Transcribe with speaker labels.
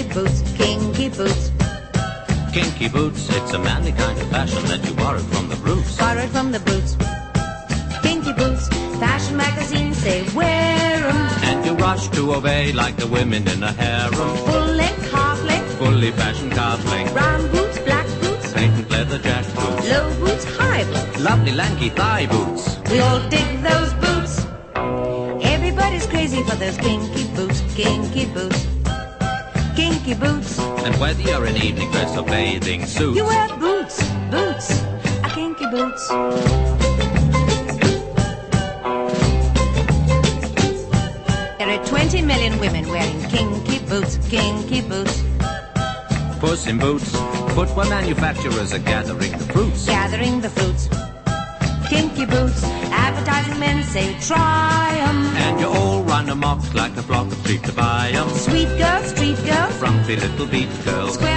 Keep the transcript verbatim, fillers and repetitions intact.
Speaker 1: boots, kinky boots.
Speaker 2: Kinky boots, it's a manly kind of fashion that you borrowed from the roots.
Speaker 1: Borrowed from the boots. Kinky boots, fashion magazines say wear 'em.
Speaker 2: And you rush to obey like the women in a harem.
Speaker 1: Full length, half length,
Speaker 2: Fully fashioned calf length.
Speaker 1: brown boots, black boots,
Speaker 2: Patent leather jack boots.
Speaker 1: low boots, high boots.
Speaker 2: Lovely lanky thigh boots.
Speaker 1: We all dig those boots. Everybody's crazy for those kinky boots, kinky boots, kinky boots.
Speaker 2: And whether you're in evening dress or bathing suits,
Speaker 1: You wear boots, boots, a kinky boots. There are twenty million women wearing kinky boots, kinky boots,
Speaker 2: Puss in Boots. Footwear manufacturers are gathering the fruits.
Speaker 1: gathering the fruits. Kinky boots, advertising men say try 'em.
Speaker 2: And you all run amok like a flock of sheep to buy 'em.
Speaker 1: Sweet girls, street girls,
Speaker 2: Frumpy little beat girls.
Speaker 1: square